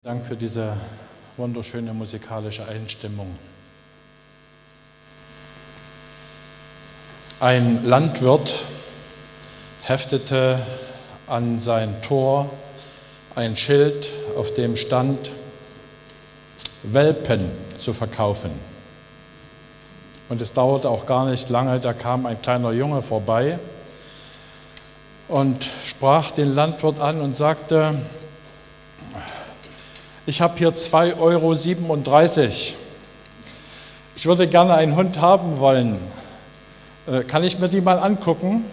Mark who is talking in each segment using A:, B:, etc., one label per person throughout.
A: Dank für diese wunderschöne musikalische Einstimmung. Ein Landwirt heftete an sein Tor ein Schild, auf dem stand: Welpen zu verkaufen. Und es dauerte auch gar nicht lange, da kam ein kleiner Junge vorbei und sprach den Landwirt an und sagte: Ich habe hier 2,37 €. Ich würde gerne einen Hund haben wollen. Kann ich mir die mal angucken?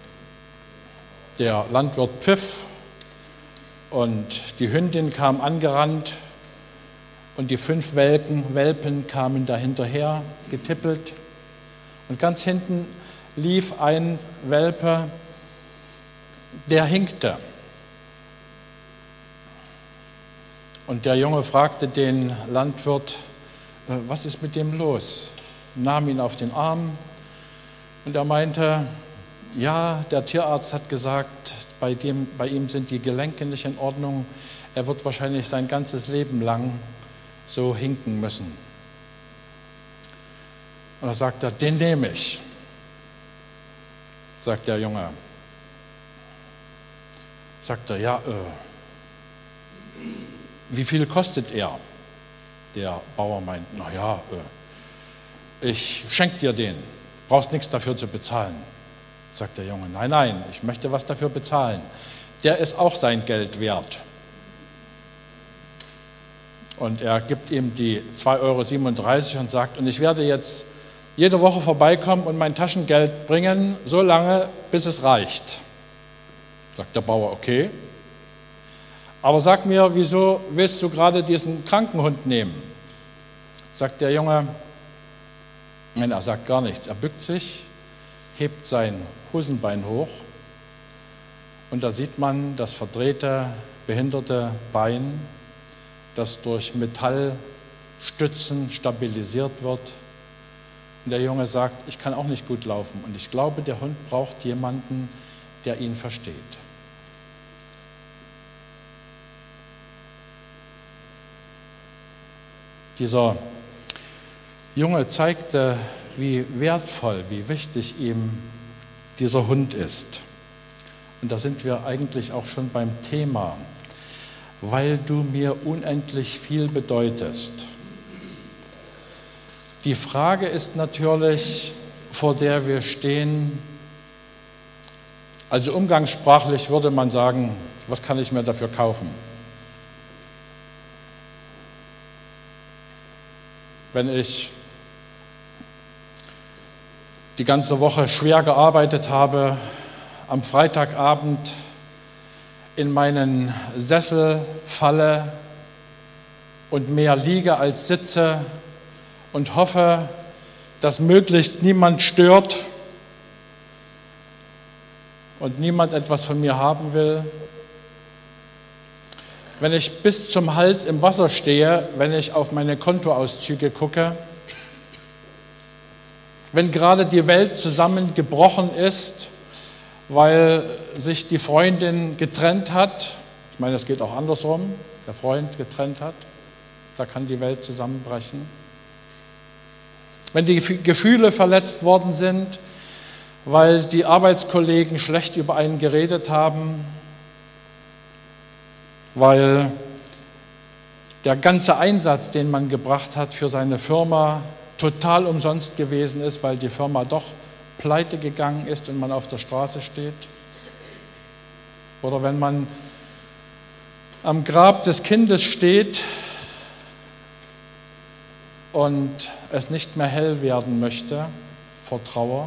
A: Der Landwirt pfiff und die Hündin kam angerannt und die 5 Welpen kamen da hinterher, getippelt. Und ganz hinten lief ein Welpe, der hinkte. Und der Junge fragte den Landwirt: Was ist mit dem los? Nahm ihn auf den Arm und er meinte: Ja, der Tierarzt hat gesagt, bei ihm sind die Gelenke nicht in Ordnung. Er wird wahrscheinlich sein ganzes Leben lang so hinken müssen. Und da sagt er: Den nehme ich. Sagt der Junge. Sagt er: Ja, wie viel kostet er? Der Bauer meint: Naja, ich schenke dir den, brauchst nichts dafür zu bezahlen. Sagt der Junge: Nein, ich möchte was dafür bezahlen. Der ist auch sein Geld wert. Und er gibt ihm die 2,37 € und sagt: Und ich werde jetzt jede Woche vorbeikommen und mein Taschengeld bringen, so lange, bis es reicht. Sagt der Bauer: Okay. Aber sag mir, wieso willst du gerade diesen kranken Hund nehmen? Sagt der Junge: Nein, er sagt gar nichts. Er bückt sich, hebt sein Hosenbein hoch und da sieht man das verdrehte, behinderte Bein, das durch Metallstützen stabilisiert wird. Und der Junge sagt: Ich kann auch nicht gut laufen und ich glaube, der Hund braucht jemanden, der ihn versteht. Dieser Junge zeigte, wie wertvoll, wie wichtig ihm dieser Hund ist. Und da sind wir eigentlich auch schon beim Thema: Weil du mir unendlich viel bedeutest. Die Frage ist natürlich, vor der wir stehen, also umgangssprachlich würde man sagen: Was kann ich mir dafür kaufen? Wenn ich die ganze Woche schwer gearbeitet habe, am Freitagabend in meinen Sessel falle und mehr liege als sitze und hoffe, dass möglichst niemand stört und niemand etwas von mir haben will. Wenn ich bis zum Hals im Wasser stehe, wenn ich auf meine Kontoauszüge gucke, wenn gerade die Welt zusammengebrochen ist, weil sich die Freundin getrennt hat, ich meine, es geht auch andersrum, der Freund getrennt hat, da kann die Welt zusammenbrechen. Wenn die Gefühle verletzt worden sind, weil die Arbeitskollegen schlecht über einen geredet haben, weil der ganze Einsatz, den man gebracht hat für seine Firma, total umsonst gewesen ist, weil die Firma doch pleite gegangen ist und man auf der Straße steht. Oder wenn man am Grab des Kindes steht und es nicht mehr hell werden möchte vor Trauer.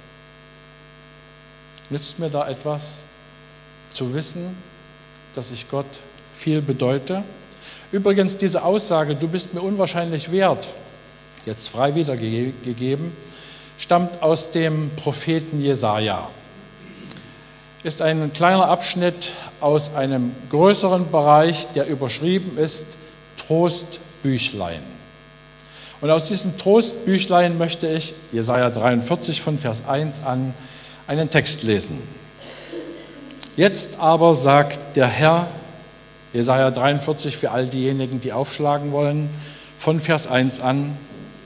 A: Nützt mir da etwas zu wissen, dass ich Gott viel bedeute? Übrigens, diese Aussage: Du bist mir unwahrscheinlich wert, jetzt frei wiedergegeben, stammt aus dem Propheten Jesaja. Ist ein kleiner Abschnitt aus einem größeren Bereich, der überschrieben ist Trostbüchlein. Und aus diesem Trostbüchlein möchte ich, Jesaja 43 von Vers 1 an, einen Text lesen. Jetzt aber sagt der Herr, Jesaja 43 für all diejenigen, die aufschlagen wollen, von Vers 1 an.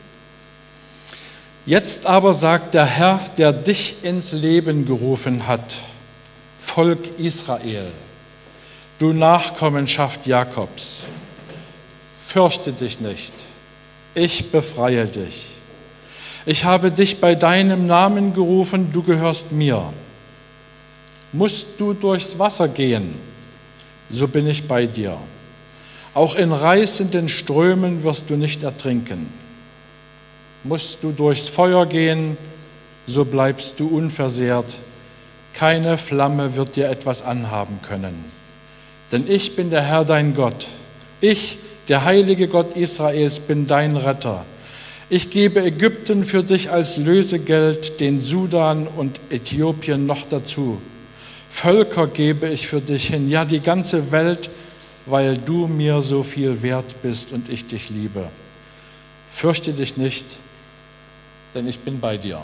A: Jetzt aber sagt der Herr, der dich ins Leben gerufen hat, Volk Israel, du Nachkommenschaft Jakobs, fürchte dich nicht, ich befreie dich. Ich habe dich bei deinem Namen gerufen, du gehörst mir. Musst du durchs Wasser gehen, so bin ich bei dir. Auch in reißenden Strömen wirst du nicht ertrinken. Musst du durchs Feuer gehen, so bleibst du unversehrt. Keine Flamme wird dir etwas anhaben können. Denn ich bin der Herr dein Gott. Ich, der heilige Gott Israels, bin dein Retter. Ich gebe Ägypten für dich als Lösegeld, den Sudan und Äthiopien noch dazu. Völker gebe ich für dich hin, ja die ganze Welt, weil du mir so viel wert bist und ich dich liebe. Fürchte dich nicht, denn ich bin bei dir.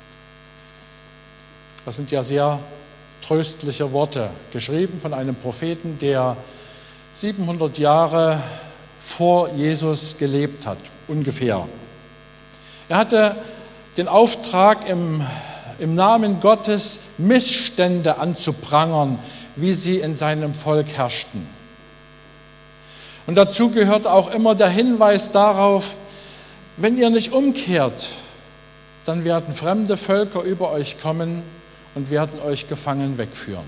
A: Das sind ja sehr tröstliche Worte, geschrieben von einem Propheten, der 700 Jahre vor Jesus gelebt hat, ungefähr. Er hatte den Auftrag, im Namen Gottes Missstände anzuprangern, wie sie in seinem Volk herrschten. Und dazu gehört auch immer der Hinweis darauf, wenn ihr nicht umkehrt, dann werden fremde Völker über euch kommen und werden euch gefangen wegführen.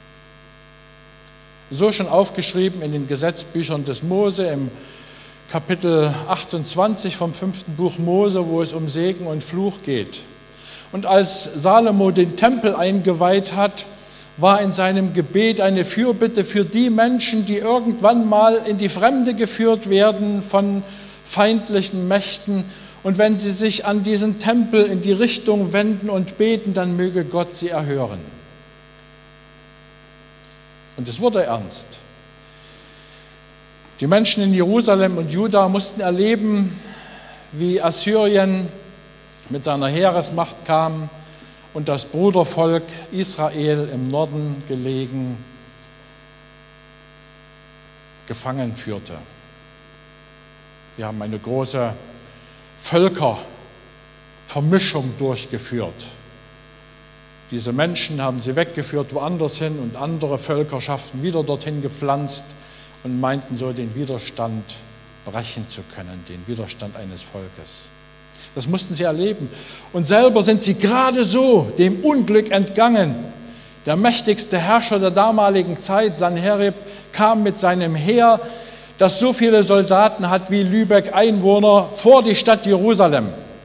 A: So schon aufgeschrieben in den Gesetzbüchern des Mose im Kapitel 28 vom 5. Buch Mose, wo es um Segen und Fluch geht. Und als Salomo den Tempel eingeweiht hat, war in seinem Gebet eine Fürbitte für die Menschen, die irgendwann mal in die Fremde geführt werden von feindlichen Mächten. Und wenn sie sich an diesen Tempel in die Richtung wenden und beten, dann möge Gott sie erhören. Und es wurde ernst. Die Menschen in Jerusalem und Juda mussten erleben, wie Assyrien mit seiner Heeresmacht kam und das Brudervolk Israel im Norden gelegen gefangen führte. Wir haben eine große Völkervermischung durchgeführt. Diese Menschen haben sie weggeführt woanders hin und andere Völkerschaften wieder dorthin gepflanzt und meinten so den Widerstand brechen zu können, den Widerstand eines Volkes. Das mussten sie erleben. Und selber sind sie gerade so dem Unglück entgangen. Der mächtigste Herrscher der damaligen Zeit, Sanherib, kam mit seinem Heer, das so viele Soldaten hat wie Lübeck Einwohner, vor die Stadt Jerusalem.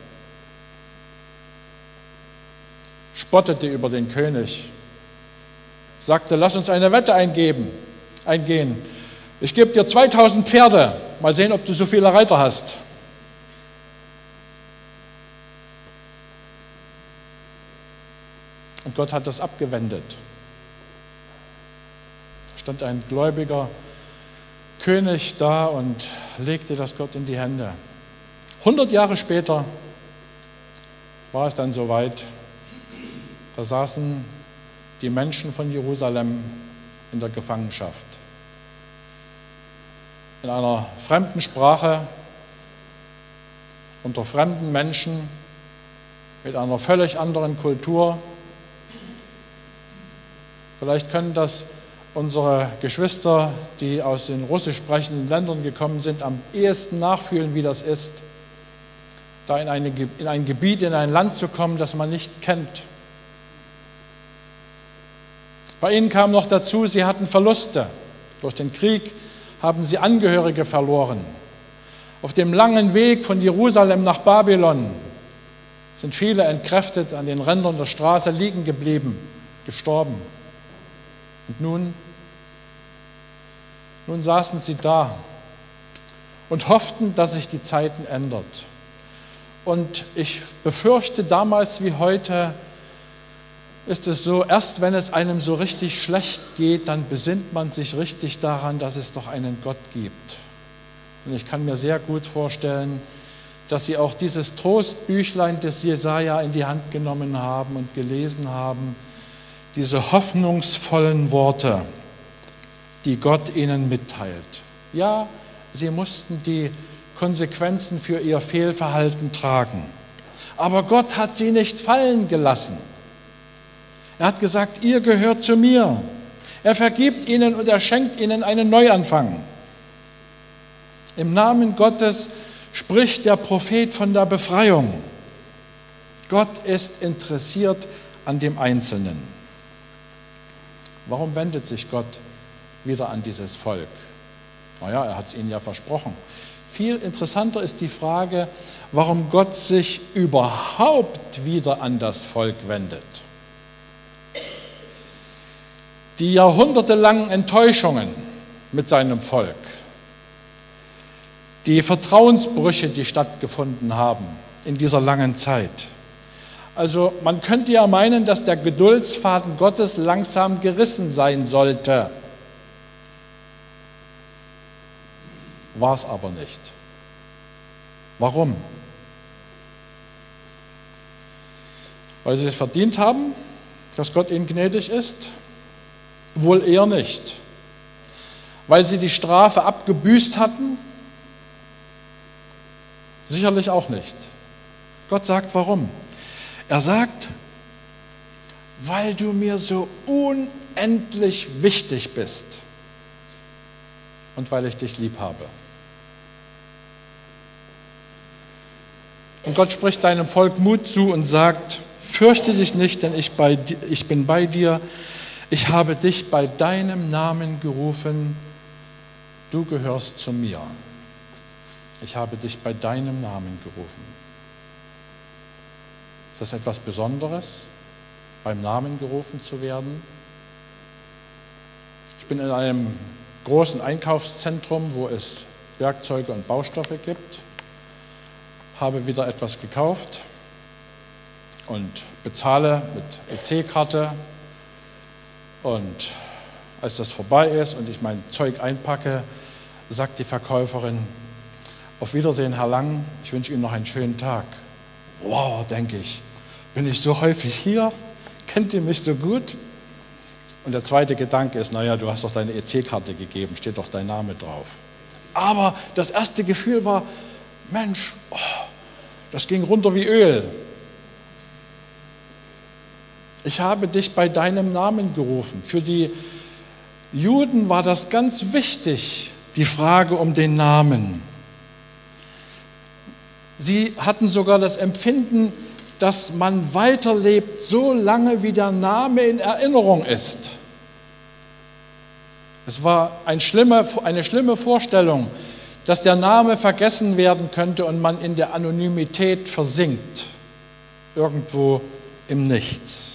A: Spottete über den König, sagte, lass uns eine Wette eingehen. Ich gebe dir 2000 Pferde, mal sehen, ob du so viele Reiter hast. Und Gott hat das abgewendet. Da stand ein gläubiger König da und legte das Gott in die Hände. 100 Jahre später war es dann soweit. Da saßen die Menschen von Jerusalem in der Gefangenschaft. In einer fremden Sprache, unter fremden Menschen, mit einer völlig anderen Kultur. Vielleicht können das unsere Geschwister, die aus den russisch sprechenden Ländern gekommen sind, am ehesten nachfühlen, wie das ist, da in ein Gebiet, in ein Land zu kommen, das man nicht kennt. Bei ihnen kam noch dazu, sie hatten Verluste. Durch den Krieg haben sie Angehörige verloren. Auf dem langen Weg von Jerusalem nach Babylon sind viele entkräftet an den Rändern der Straße liegen geblieben, gestorben. Und nun saßen sie da und hofften, dass sich die Zeiten ändert. Und ich befürchte, damals wie heute ist es so, erst wenn es einem so richtig schlecht geht, dann besinnt man sich richtig daran, dass es doch einen Gott gibt. Und ich kann mir sehr gut vorstellen, dass sie auch dieses Trostbüchlein des Jesaja in die Hand genommen haben und gelesen haben, diese hoffnungsvollen Worte. die Gott ihnen mitteilt. Ja, sie mussten die Konsequenzen für ihr Fehlverhalten tragen. Aber Gott hat sie nicht fallen gelassen. Er hat gesagt, ihr gehört zu mir. Er vergibt ihnen und er schenkt ihnen einen Neuanfang. Im Namen Gottes spricht der Prophet von der Befreiung. Gott ist interessiert an dem Einzelnen. Warum wendet sich Gott wieder an dieses Volk? Naja, er hat es ihnen ja versprochen. Viel interessanter ist die Frage, warum Gott sich überhaupt wieder an das Volk wendet. Die jahrhundertelangen Enttäuschungen mit seinem Volk, die Vertrauensbrüche, die stattgefunden haben in dieser langen Zeit. Also man könnte ja meinen, dass der Geduldsfaden Gottes langsam gerissen sein sollte. War es aber nicht. Warum? Weil sie es verdient haben, dass Gott ihnen gnädig ist? Wohl eher nicht. Weil sie die Strafe abgebüßt hatten? Sicherlich auch nicht. Gott sagt, warum? Er sagt, weil du mir so unendlich wichtig bist und weil ich dich lieb habe. Und Gott spricht seinem Volk Mut zu und sagt, fürchte dich nicht, denn ich bin bei dir. Ich habe dich bei deinem Namen gerufen, du gehörst zu mir. Ich habe dich bei deinem Namen gerufen. Ist das etwas Besonderes, beim Namen gerufen zu werden? Ich bin in einem großen Einkaufszentrum, wo es Werkzeuge und Baustoffe gibt, habe wieder etwas gekauft und bezahle mit EC-Karte. Und als das vorbei ist und ich mein Zeug einpacke, sagt die Verkäuferin, auf Wiedersehen, Herr Lang, ich wünsche Ihnen noch einen schönen Tag. Wow, denke ich, bin ich so häufig hier? Kennt ihr mich so gut? Und der zweite Gedanke ist, naja, du hast doch deine EC-Karte gegeben, steht doch dein Name drauf. Aber das erste Gefühl war, Mensch, das ging runter wie Öl. Ich habe dich bei deinem Namen gerufen. Für die Juden war das ganz wichtig, die Frage um den Namen. Sie hatten sogar das Empfinden, dass man weiterlebt, so lange wie der Name in Erinnerung ist. Es war eine schlimme Vorstellung, dass der Name vergessen werden könnte und man in der Anonymität versinkt, irgendwo im Nichts.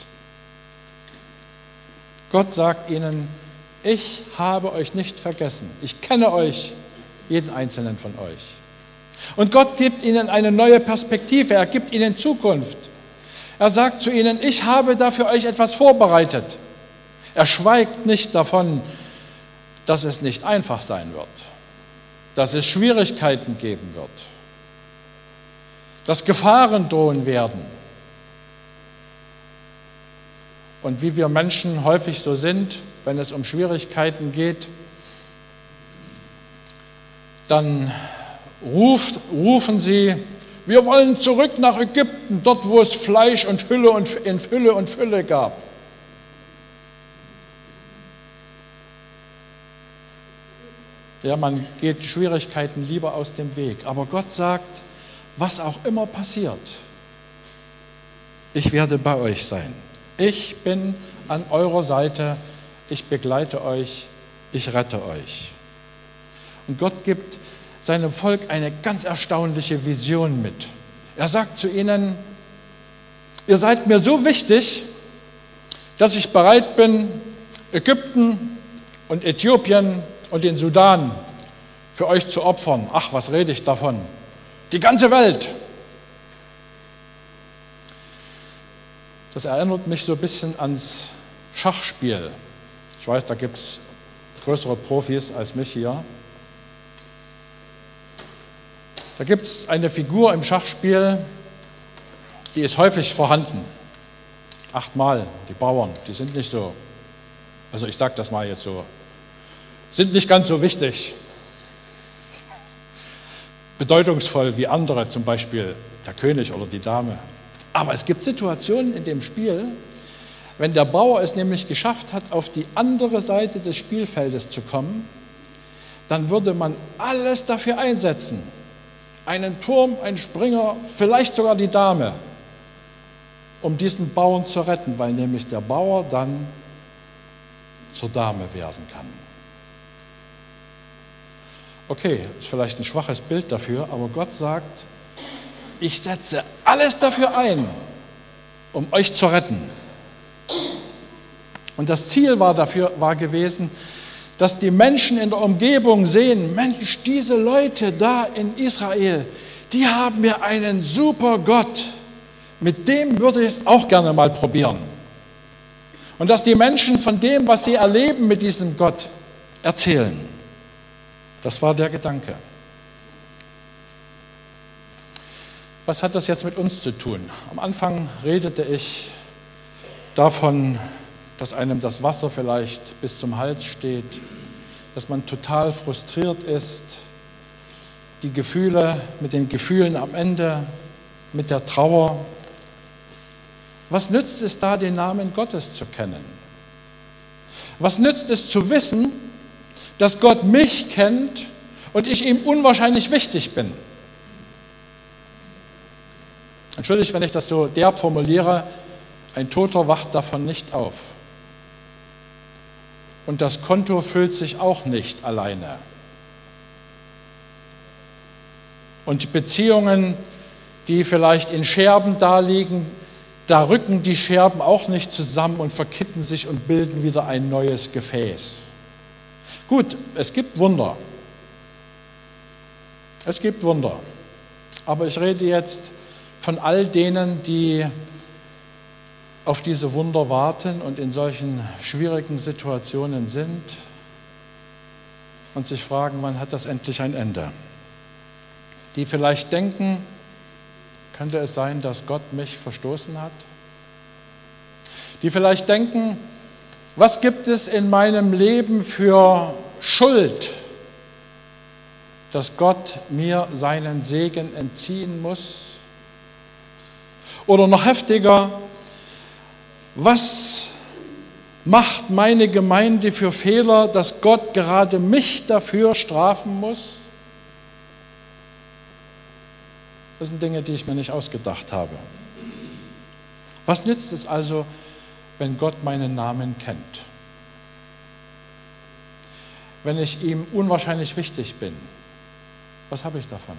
A: Gott sagt ihnen, ich habe euch nicht vergessen. Ich kenne euch, jeden einzelnen von euch. Und Gott gibt ihnen eine neue Perspektive, er gibt ihnen Zukunft. Er sagt zu ihnen, ich habe da für euch etwas vorbereitet. Er schweigt nicht davon, dass es nicht einfach sein wird, dass es Schwierigkeiten geben wird, dass Gefahren drohen werden. Und wie wir Menschen häufig so sind, wenn es um Schwierigkeiten geht, dann rufen sie, wir wollen zurück nach Ägypten, dort wo es Fleisch und Hülle und Fülle gab. Ja, man geht Schwierigkeiten lieber aus dem Weg. Aber Gott sagt, was auch immer passiert, ich werde bei euch sein. Ich bin an eurer Seite, ich begleite euch, ich rette euch. Und Gott gibt seinem Volk eine ganz erstaunliche Vision mit. Er sagt zu ihnen, ihr seid mir so wichtig, dass ich bereit bin, Ägypten und Äthiopien und den Sudan für euch zu opfern. Ach, was rede ich davon? Die ganze Welt. Das erinnert mich so ein bisschen ans Schachspiel. Ich weiß, da gibt es größere Profis als mich hier. Da gibt es eine Figur im Schachspiel, die ist häufig vorhanden. 8-mal, die Bauern, die sind nicht so, also ich sage das mal jetzt so sind nicht ganz so wichtig, bedeutungsvoll wie andere, zum Beispiel der König oder die Dame. Aber es gibt Situationen in dem Spiel, wenn der Bauer es nämlich geschafft hat, auf die andere Seite des Spielfeldes zu kommen, dann würde man alles dafür einsetzen. Einen Turm, einen Springer, vielleicht sogar die Dame, um diesen Bauern zu retten, weil nämlich der Bauer dann zur Dame werden kann. Okay, ist vielleicht ein schwaches Bild dafür, aber Gott sagt, ich setze alles dafür ein, um euch zu retten. Und das Ziel war gewesen, dass die Menschen in der Umgebung sehen, Mensch, diese Leute da in Israel, die haben ja einen super Gott. Mit dem würde ich es auch gerne mal probieren. Und dass die Menschen von dem, was sie erleben mit diesem Gott, erzählen. Das war der Gedanke. Was hat das jetzt mit uns zu tun? Am Anfang redete ich davon, dass einem das Wasser vielleicht bis zum Hals steht, dass man total frustriert ist, die Gefühle mit den Gefühlen am Ende, mit der Trauer. Was nützt es da, den Namen Gottes zu kennen? Was nützt es zu wissen, dass Gott mich kennt und ich ihm unwahrscheinlich wichtig bin? Entschuldigt, wenn ich das so derb formuliere, ein Toter wacht davon nicht auf. Und das Konto füllt sich auch nicht alleine. Und Beziehungen, die vielleicht in Scherben daliegen, da rücken die Scherben auch nicht zusammen und verkippen sich und bilden wieder ein neues Gefäß. Gut, es gibt Wunder. Es gibt Wunder. Aber ich rede jetzt von all denen, die auf diese Wunder warten und in solchen schwierigen Situationen sind und sich fragen, wann hat das endlich ein Ende? Die vielleicht denken, könnte es sein, dass Gott mich verstoßen hat? Die vielleicht denken, was gibt es in meinem Leben für Schuld, dass Gott mir seinen Segen entziehen muss? Oder noch heftiger, was macht meine Gemeinde für Fehler, dass Gott gerade mich dafür strafen muss? Das sind Dinge, die ich mir nicht ausgedacht habe. Was nützt es also, wenn Gott meinen Namen kennt? Wenn ich ihm unwahrscheinlich wichtig bin, was habe ich davon?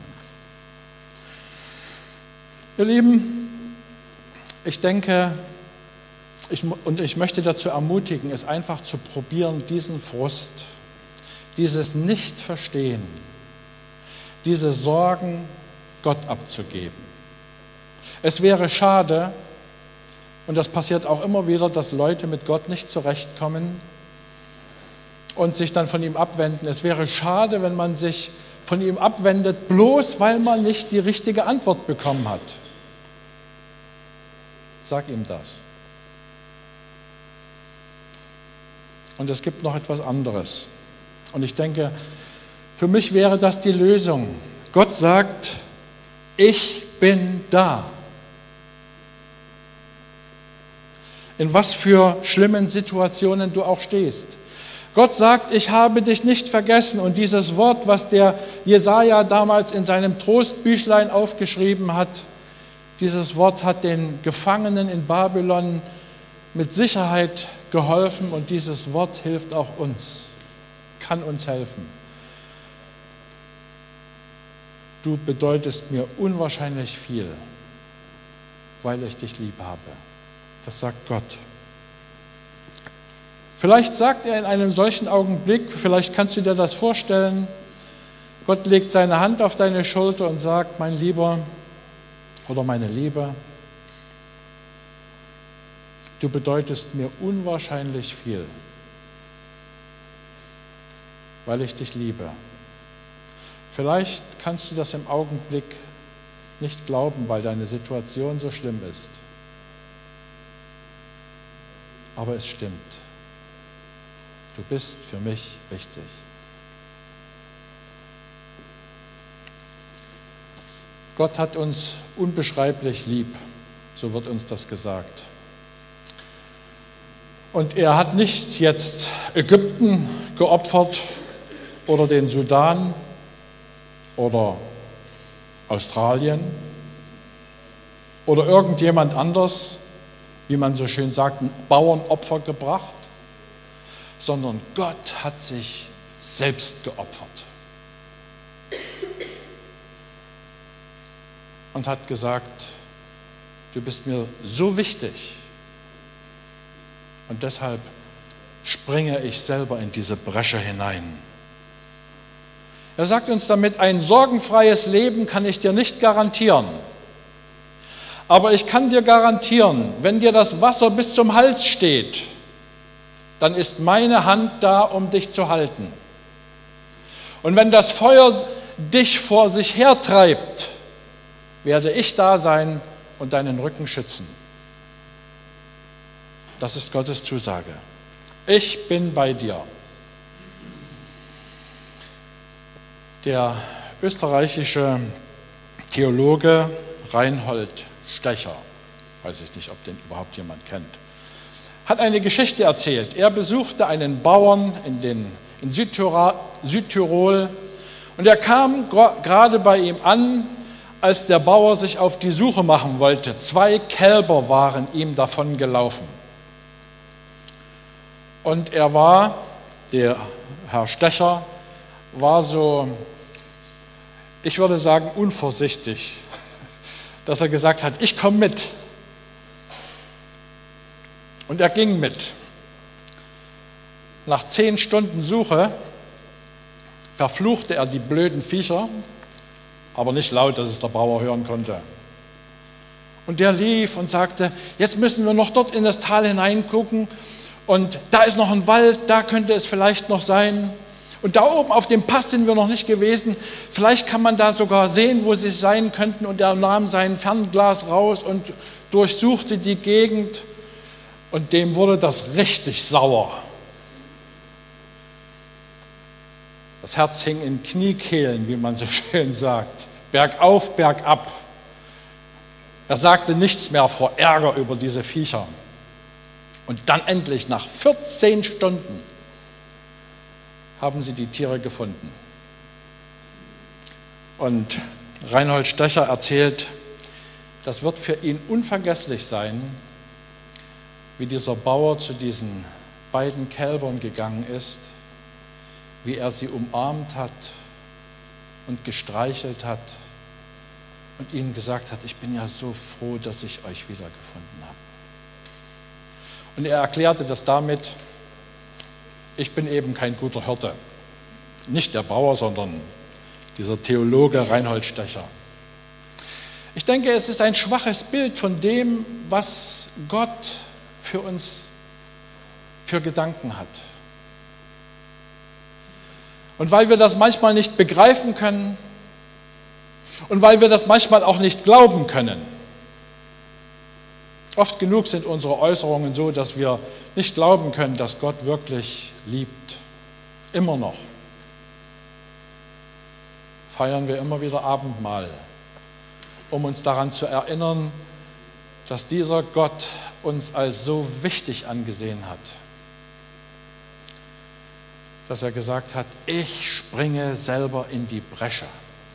A: Ihr Lieben, ich denke, ich möchte dazu ermutigen, es einfach zu probieren, diesen Frust, dieses Nichtverstehen, diese Sorgen Gott abzugeben. Es wäre schade, und das passiert auch immer wieder, dass Leute mit Gott nicht zurechtkommen und sich dann von ihm abwenden. Es wäre schade, wenn man sich von ihm abwendet, bloß weil man nicht die richtige Antwort bekommen hat. Sag ihm das. Und es gibt noch etwas anderes. Und ich denke, für mich wäre das die Lösung. Gott sagt, ich bin da. In was für schlimmen Situationen du auch stehst. Gott sagt, ich habe dich nicht vergessen. Und dieses Wort, was der Jesaja damals in seinem Trostbüchlein aufgeschrieben hat, dieses Wort hat den Gefangenen in Babylon mit Sicherheit geholfen und dieses Wort hilft auch uns, kann uns helfen. Du bedeutest mir unwahrscheinlich viel, weil ich dich lieb habe. Das sagt Gott. Vielleicht sagt er in einem solchen Augenblick, vielleicht kannst du dir das vorstellen, Gott legt seine Hand auf deine Schulter und sagt, mein Lieber oder meine Liebe, du bedeutest mir unwahrscheinlich viel, weil ich dich liebe. Vielleicht kannst du das im Augenblick nicht glauben, weil deine Situation so schlimm ist. Aber es stimmt. Du bist für mich wichtig. Gott hat uns unbeschreiblich lieb, so wird uns das gesagt. Und er hat nicht jetzt Ägypten geopfert oder den Sudan oder Australien oder irgendjemand anders, wie man so schön sagt, ein Bauernopfer gebracht, sondern Gott hat sich selbst geopfert und hat gesagt, du bist mir so wichtig und deshalb springe ich selber in diese Bresche hinein. Er sagt uns damit, ein sorgenfreies Leben kann ich dir nicht garantieren. Aber ich kann dir garantieren, wenn dir das Wasser bis zum Hals steht, dann ist meine Hand da, um dich zu halten. Und wenn das Feuer dich vor sich hertreibt, werde ich da sein und deinen Rücken schützen. Das ist Gottes Zusage. Ich bin bei dir. Der österreichische Theologe Reinhold Stecher, weiß ich nicht, ob den überhaupt jemand kennt, hat eine Geschichte erzählt. Er besuchte einen Bauern in Südtirol und er kam gerade bei ihm an, als der Bauer sich auf die Suche machen wollte. 2 Kälber waren ihm davon gelaufen. Und der Herr Stecher, war so, ich würde sagen, unvorsichtig, dass er gesagt hat, ich komme mit. Und er ging mit. Nach 10 Stunden Suche verfluchte er die blöden Viecher, aber nicht laut, dass es der Bauer hören konnte. Und der lief und sagte, jetzt müssen wir noch dort in das Tal hineingucken und da ist noch ein Wald, da könnte es vielleicht noch sein. Und da oben auf dem Pass sind wir noch nicht gewesen. Vielleicht kann man da sogar sehen, wo sie sein könnten. Und er nahm sein Fernglas raus und durchsuchte die Gegend. Und dem wurde das richtig sauer. Das Herz hing in Kniekehlen, wie man so schön sagt. Bergauf, bergab. Er sagte nichts mehr vor Ärger über diese Viecher. Und dann endlich, nach 14 Stunden, haben sie die Tiere gefunden. Und Reinhold Stecher erzählt, das wird für ihn unvergesslich sein, wie dieser Bauer zu diesen beiden Kälbern gegangen ist, wie er sie umarmt hat und gestreichelt hat und ihnen gesagt hat, ich bin ja so froh, dass ich euch wiedergefunden habe. Und er erklärte das damit, ich bin eben kein guter Hirte. Nicht der Bauer, sondern dieser Theologe Reinhold Stecher. Ich denke, es ist ein schwaches Bild von dem, was Gott für uns für Gedanken hat. Und weil wir das manchmal nicht begreifen können und weil wir das manchmal auch nicht glauben können, oft genug sind unsere Äußerungen so, dass wir nicht glauben können, dass Gott wirklich liebt. Immer noch. Feiern wir immer wieder Abendmahl, um uns daran zu erinnern, dass dieser Gott uns als so wichtig angesehen hat, dass er gesagt hat, ich springe selber in die Bresche.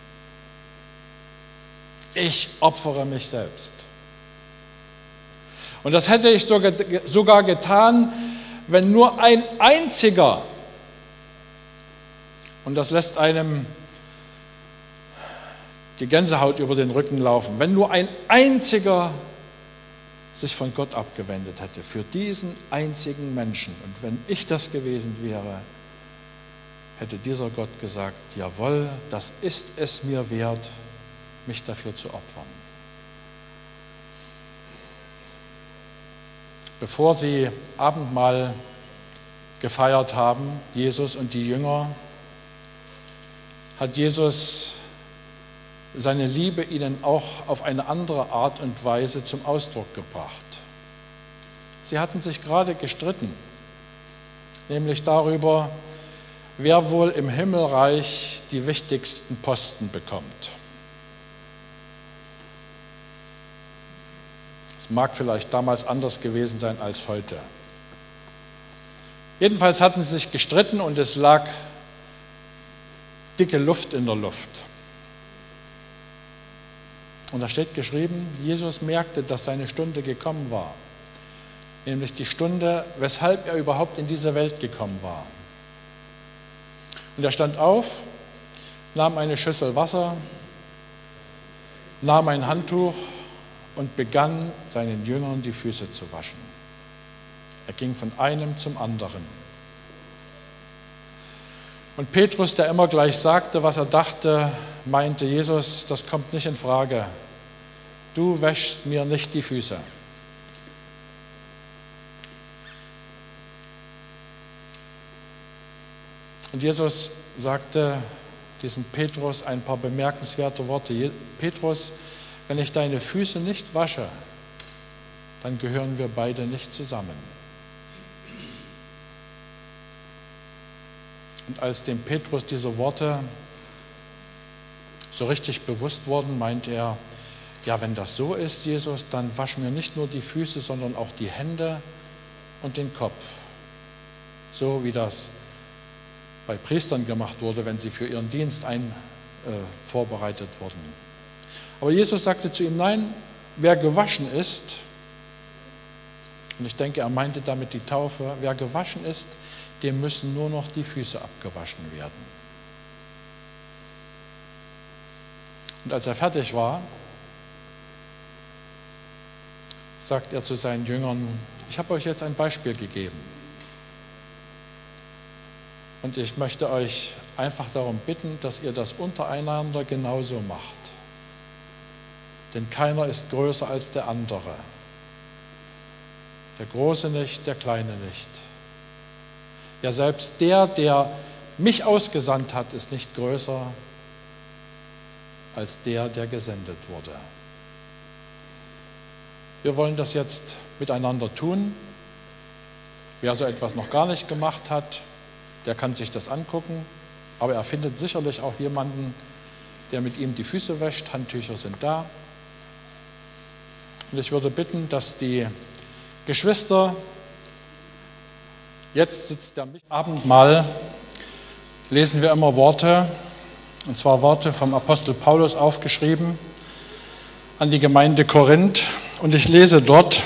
A: Ich opfere mich selbst. Und das hätte ich sogar getan, wenn nur ein einziger, und das lässt einem die Gänsehaut über den Rücken laufen, wenn nur ein einziger sich von Gott abgewendet hätte, für diesen einzigen Menschen. Und wenn ich das gewesen wäre, hätte dieser Gott gesagt, jawohl, das ist es mir wert, mich dafür zu opfern. Bevor sie Abendmahl gefeiert haben, Jesus und die Jünger, hat Jesus seine Liebe ihnen auch auf eine andere Art und Weise zum Ausdruck gebracht. Sie hatten sich gerade gestritten, nämlich darüber, wer wohl im Himmelreich die wichtigsten Posten bekommt. Es mag vielleicht damals anders gewesen sein als heute. Jedenfalls hatten sie sich gestritten und es lag dicke Luft in der Luft. Und da steht geschrieben, Jesus merkte, dass seine Stunde gekommen war. Nämlich die Stunde, weshalb er überhaupt in diese Welt gekommen war. Und er stand auf, nahm eine Schüssel Wasser, nahm ein Handtuch und begann, seinen Jüngern die Füße zu waschen. Er ging von einem zum anderen. Und Petrus, der immer gleich sagte, was er dachte, meinte, Jesus, das kommt nicht in Frage. Du wäschst mir nicht die Füße. Und Jesus sagte diesem Petrus ein paar bemerkenswerte Worte. Petrus, wenn ich deine Füße nicht wasche, dann gehören wir beide nicht zusammen. Und als dem Petrus diese Worte so richtig bewusst wurden, meint er, ja, wenn das so ist, Jesus, dann wasch mir nicht nur die Füße, sondern auch die Hände und den Kopf. So wie das bei Priestern gemacht wurde, wenn sie für ihren Dienst vorbereitet wurden. Aber Jesus sagte zu ihm, nein, wer gewaschen ist, und ich denke, er meinte damit die Taufe, wer gewaschen ist, dem müssen nur noch die Füße abgewaschen werden. Und als er fertig war, sagt er zu seinen Jüngern, ich habe euch jetzt ein Beispiel gegeben. Und ich möchte euch einfach darum bitten, dass ihr das untereinander genauso macht. Denn keiner ist größer als der andere. Der Große nicht, der Kleine nicht. Ja, selbst der mich ausgesandt hat, ist nicht größer als der gesendet wurde. Wir wollen das jetzt miteinander tun. Wer so etwas noch gar nicht gemacht hat, der kann sich das angucken. Aber er findet sicherlich auch jemanden, der mit ihm die Füße wäscht. Handtücher sind da. Und ich würde bitten, dass die Geschwister, jetzt sitzt der Abendmahl, lesen wir immer Worte, und zwar Worte vom Apostel Paulus aufgeschrieben an die Gemeinde Korinth. Und ich lese dort,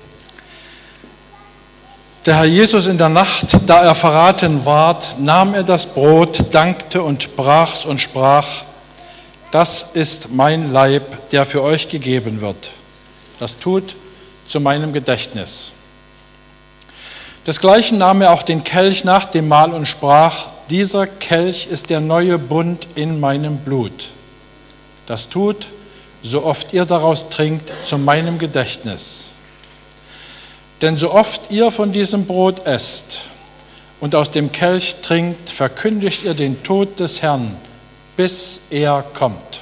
A: der Herr Jesus in der Nacht, da er verraten ward, nahm er das Brot, dankte und brach's und sprach, das ist mein Leib, der für euch gegeben wird. Das tut zu meinem Gedächtnis. Desgleichen nahm er auch den Kelch nach dem Mahl und sprach, dieser Kelch ist der neue Bund in meinem Blut. Das tut, so oft ihr daraus trinkt, zu meinem Gedächtnis. Denn so oft ihr von diesem Brot esst und aus dem Kelch trinkt, verkündigt ihr den Tod des Herrn, bis er kommt.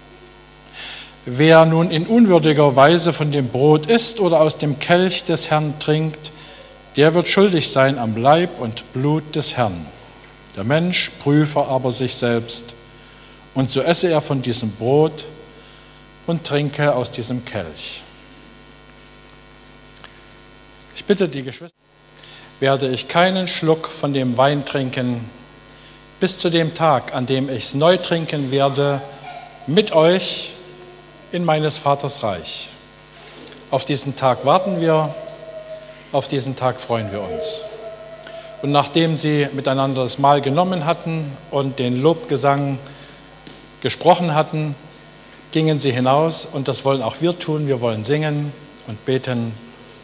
A: Wer nun in unwürdiger Weise von dem Brot isst oder aus dem Kelch des Herrn trinkt, der wird schuldig sein am Leib und Blut des Herrn. Der Mensch prüfe aber sich selbst, und so esse er von diesem Brot und trinke aus diesem Kelch. Ich bitte die Geschwister, werde ich keinen Schluck von dem Wein trinken, bis zu dem Tag, an dem ich es neu trinken werde, mit euch in meines Vaters Reich. Auf diesen Tag warten wir, auf diesen Tag freuen wir uns. Und nachdem sie miteinander das Mahl genommen hatten und den Lobgesang gesprochen hatten, gingen sie hinaus, und das wollen auch wir tun. Wir wollen singen und beten.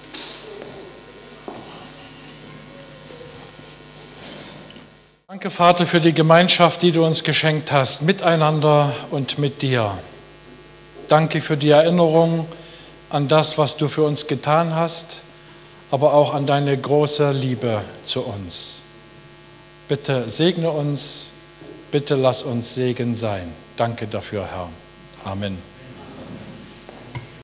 A: Danke, Vater, für die Gemeinschaft, die du uns geschenkt hast, miteinander und mit dir. Danke für die Erinnerung an das, was du für uns getan hast, aber auch an deine große Liebe zu uns. Bitte segne uns, bitte lass uns Segen sein. Danke dafür, Herr. Amen.